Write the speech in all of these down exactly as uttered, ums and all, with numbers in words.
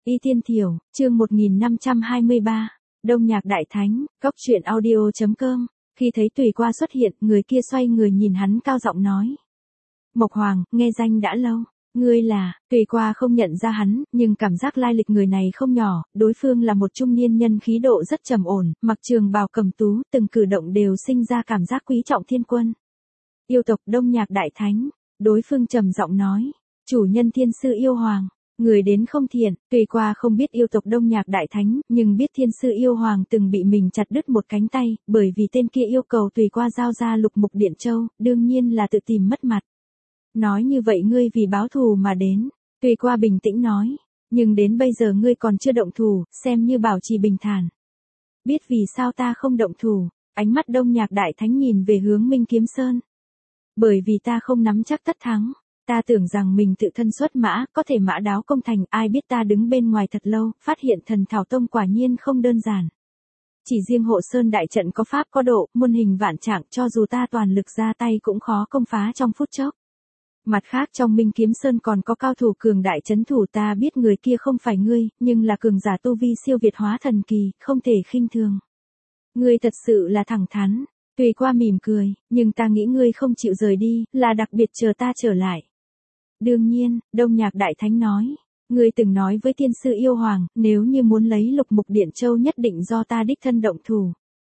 Y Tiên Thiểu, chương một nghìn năm trăm hai mươi ba, Đông Nhạc Đại Thánh, Cốc truyện audio chấm com. Khi thấy Tùy Qua xuất hiện, người kia xoay người nhìn hắn cao giọng nói. Mộc Hoàng, nghe danh đã lâu. Ngươi là, Tùy Qua không nhận ra hắn, nhưng cảm giác lai lịch người này không nhỏ, đối phương là một trung niên nhân khí độ rất trầm ổn, mặc trường bào cầm tú, từng cử động đều sinh ra cảm giác quý trọng thiên quân. Yêu tộc Đông Nhạc Đại Thánh, đối phương trầm giọng nói, chủ nhân Thiên Sư Yêu Hoàng. Người đến không thiện, Tùy Qua không biết yêu tộc Đông Nhạc Đại Thánh, nhưng biết Thiên Sư Yêu Hoàng từng bị mình chặt đứt một cánh tay, bởi vì tên kia yêu cầu Tùy Qua giao ra lục mục điện châu, đương nhiên là tự tìm mất mặt. Nói như vậy ngươi vì báo thù mà đến, Tùy Qua bình tĩnh nói, nhưng đến bây giờ ngươi còn chưa động thủ, xem như bảo trì bình thản. Biết vì sao ta không động thủ, ánh mắt Đông Nhạc Đại Thánh nhìn về hướng Minh Kiếm Sơn. Bởi vì ta không nắm chắc tất thắng. Ta tưởng rằng mình tự thân xuất mã, có thể mã đáo công thành, ai biết ta đứng bên ngoài thật lâu, phát hiện thần Thảo Tông quả nhiên không đơn giản. Chỉ riêng hộ sơn đại trận có pháp có độ, muôn hình vạn trạng, cho dù ta toàn lực ra tay cũng khó công phá trong phút chốc. Mặt khác trong Minh Kiếm Sơn còn có cao thủ cường đại chấn thủ, ta biết người kia không phải ngươi, nhưng là cường giả tu vi siêu việt hóa thần kỳ, không thể khinh thường. Ngươi thật sự là thẳng thắn. Tùy Qua mỉm cười, nhưng ta nghĩ ngươi không chịu rời đi, là đặc biệt chờ ta trở lại. Đương nhiên, Đông Nhạc Đại Thánh nói, ngươi từng nói với Thiên Sư Yêu Hoàng, nếu như muốn lấy lục mục điện châu nhất định do ta đích thân động thủ.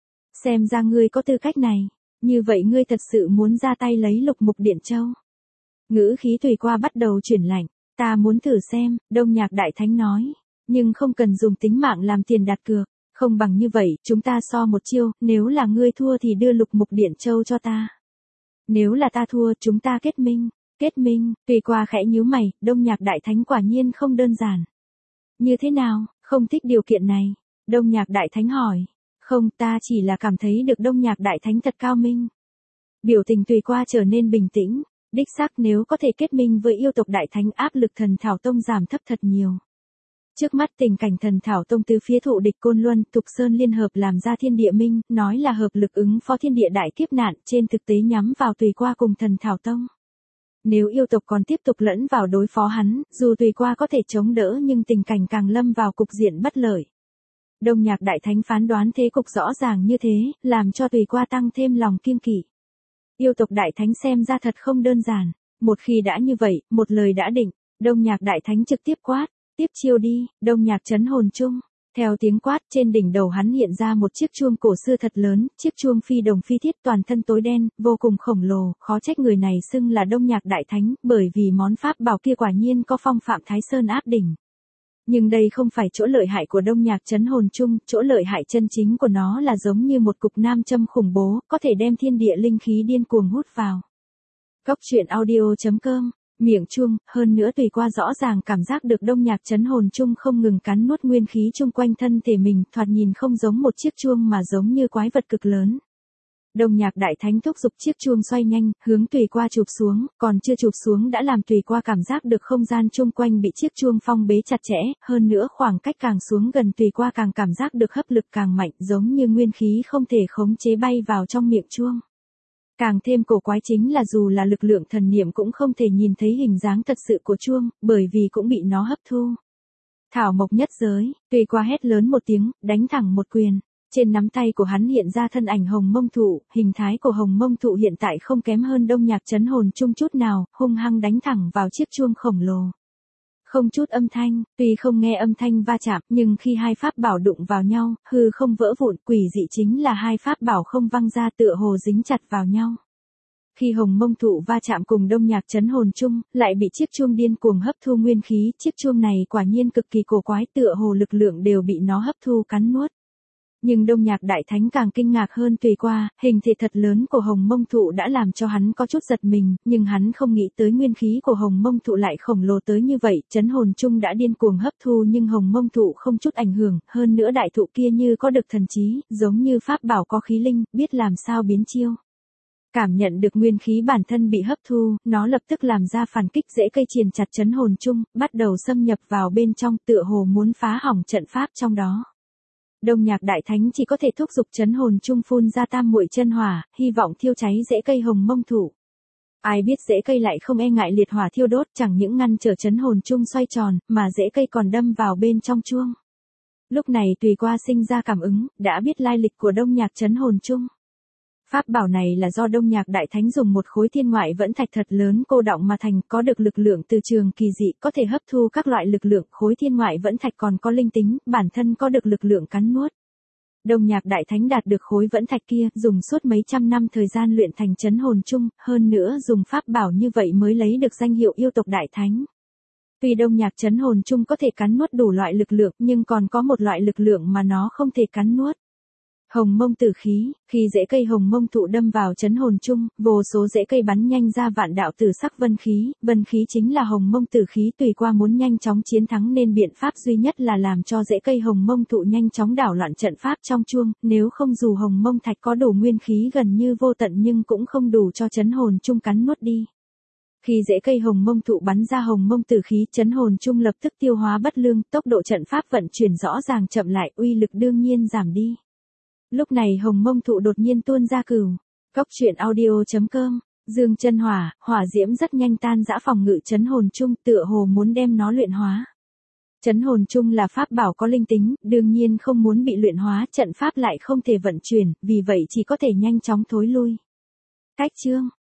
Xem ra ngươi có tư cách này, như vậy ngươi thật sự muốn ra tay lấy lục mục điện châu. Ngữ khí Tùy Qua bắt đầu chuyển lạnh, ta muốn thử xem, Đông Nhạc Đại Thánh nói, nhưng không cần dùng tính mạng làm tiền đặt cược, không bằng như vậy, chúng ta so một chiêu, nếu là ngươi thua thì đưa lục mục điện châu cho ta. Nếu là ta thua, chúng ta kết minh. Kết minh, Tùy Qua khẽ nhíu mày, Đông Nhạc Đại Thánh quả nhiên không đơn giản. Như thế nào, không thích điều kiện này? Đông Nhạc Đại Thánh hỏi. Không, ta chỉ là cảm thấy được Đông Nhạc Đại Thánh thật cao minh. Biểu tình Tùy Qua trở nên bình tĩnh, đích xác nếu có thể kết minh với yêu tộc Đại Thánh áp lực thần Thảo Tông giảm thấp thật nhiều. Trước mắt tình cảnh thần Thảo Tông từ phía thụ địch Côn Luân, Tục Sơn liên hợp làm ra thiên địa minh, nói là hợp lực ứng phó thiên địa đại kiếp nạn, trên thực tế nhắm vào Tùy Qua cùng thần Thảo Tông. Nếu yêu tộc còn tiếp tục lẫn vào đối phó hắn, dù Tùy Qua có thể chống đỡ nhưng tình cảnh càng lâm vào cục diện bất lợi. Đông Nhạc Đại Thánh phán đoán thế cục rõ ràng như thế, làm cho Tùy Qua tăng thêm lòng kiêng kỵ. Yêu tộc Đại Thánh xem ra thật không đơn giản, một khi đã như vậy, một lời đã định, Đông Nhạc Đại Thánh trực tiếp quát, tiếp chiêu đi, Đông Nhạc trấn hồn chung. Theo tiếng quát trên đỉnh đầu hắn hiện ra một chiếc chuông cổ xưa thật lớn, chiếc chuông phi đồng phi thiết toàn thân tối đen, vô cùng khổng lồ, khó trách người này xưng là Đông Nhạc Đại Thánh, bởi vì món pháp bảo kia quả nhiên có phong phạm Thái Sơn áp đỉnh. Nhưng đây không phải chỗ lợi hại của Đông Nhạc trấn hồn chung, chỗ lợi hại chân chính của nó là giống như một cục nam châm khủng bố, có thể đem thiên địa linh khí điên cuồng hút vào. Cốc truyện audio chấm com. Miệng chuông, hơn nữa Tùy Qua rõ ràng cảm giác được Đông Nhạc trấn hồn chung không ngừng cắn nuốt nguyên khí chung quanh thân thể mình, thoạt nhìn không giống một chiếc chuông mà giống như quái vật cực lớn. Đông Nhạc Đại Thánh thúc giục chiếc chuông xoay nhanh, hướng Tùy Qua chụp xuống, còn chưa chụp xuống đã làm Tùy Qua cảm giác được không gian chung quanh bị chiếc chuông phong bế chặt chẽ, hơn nữa khoảng cách càng xuống gần Tùy Qua càng cảm giác được hấp lực càng mạnh, giống như nguyên khí không thể khống chế bay vào trong miệng chuông. Càng thêm cổ quái chính là dù là lực lượng thần niệm cũng không thể nhìn thấy hình dáng thật sự của chuông, bởi vì cũng bị nó hấp thu. Thảo mộc nhất giới, Tùy Qua hét lớn một tiếng, đánh thẳng một quyền. Trên nắm tay của hắn hiện ra thân ảnh hồng mông thụ, hình thái của hồng mông thụ hiện tại không kém hơn Đông Nhạc trấn hồn chung chút nào, hung hăng đánh thẳng vào chiếc chuông khổng lồ. Không chút âm thanh, tuy không nghe âm thanh va chạm, nhưng khi hai pháp bảo đụng vào nhau, hư không vỡ vụn, quỷ dị chính là hai pháp bảo không văng ra tựa hồ dính chặt vào nhau. Khi hồng mông thụ va chạm cùng Đông Nhạc trấn hồn chung, lại bị chiếc chuông điên cuồng hấp thu nguyên khí, chiếc chuông này quả nhiên cực kỳ cổ quái, tựa hồ lực lượng đều bị nó hấp thu cắn nuốt. Nhưng Đông Nhạc Đại Thánh càng kinh ngạc hơn Tùy Qua, hình thể thật lớn của hồng mông thụ đã làm cho hắn có chút giật mình, nhưng hắn không nghĩ tới nguyên khí của hồng mông thụ lại khổng lồ tới như vậy, trấn hồn chung đã điên cuồng hấp thu nhưng hồng mông thụ không chút ảnh hưởng, hơn nữa đại thụ kia như có được thần trí, giống như pháp bảo có khí linh, biết làm sao biến chiêu. Cảm nhận được nguyên khí bản thân bị hấp thu, nó lập tức làm ra phản kích rễ cây triền chặt trấn hồn chung, bắt đầu xâm nhập vào bên trong tựa hồ muốn phá hỏng trận pháp trong đó. Đông Nhạc Đại Thánh chỉ có thể thúc giục trấn hồn chung phun ra tam muội chân hỏa, hy vọng thiêu cháy rễ cây hồng mông thụ. Ai biết rễ cây lại không e ngại liệt hỏa thiêu đốt, chẳng những ngăn trở chấn hồn chung xoay tròn, mà rễ cây còn đâm vào bên trong chuông. Lúc này Tùy Qua sinh ra cảm ứng, đã biết lai lịch của Đông Nhạc chấn hồn chung. Pháp bảo này là do Đông Nhạc Đại Thánh dùng một khối thiên ngoại vẫn thạch thật lớn cô đọng mà thành, có được lực lượng từ trường kỳ dị, có thể hấp thu các loại lực lượng, khối thiên ngoại vẫn thạch còn có linh tính, bản thân có được lực lượng cắn nuốt. Đông Nhạc Đại Thánh đạt được khối vẫn thạch kia, dùng suốt mấy trăm năm thời gian luyện thành chấn hồn chung, hơn nữa dùng pháp bảo như vậy mới lấy được danh hiệu yêu tộc Đại Thánh. Tuy Đông Nhạc chấn hồn chung có thể cắn nuốt đủ loại lực lượng, nhưng còn có một loại lực lượng mà nó không thể cắn nuốt. Hồng mông tử khí, khi rễ cây hồng mông thụ đâm vào chấn hồn chung, vô số rễ cây bắn nhanh ra vạn đạo tử sắc vân khí, vân khí chính là hồng mông tử khí. Tùy Qua muốn nhanh chóng chiến thắng nên biện pháp duy nhất là làm cho rễ cây hồng mông thụ nhanh chóng đảo loạn trận pháp trong chuông, nếu không dù hồng mông thạch có đủ nguyên khí gần như vô tận nhưng cũng không đủ cho chấn hồn chung cắn nuốt đi. Khi rễ cây hồng mông thụ bắn ra hồng mông tử khí, chấn hồn chung lập tức tiêu hóa bất lương, tốc độ trận pháp vận chuyển rõ ràng chậm lại, uy lực đương nhiên giảm đi. Lúc này hồng mông thụ đột nhiên tuôn ra cửu. Cốc truyện audio chấm com, dương chân hỏa, hỏa diễm rất nhanh tan rã phòng ngự chấn hồn chung, tựa hồ muốn đem nó luyện hóa. Chấn hồn chung là pháp bảo có linh tính, đương nhiên không muốn bị luyện hóa, trận pháp lại không thể vận chuyển, vì vậy chỉ có thể nhanh chóng thối lui. Cách chương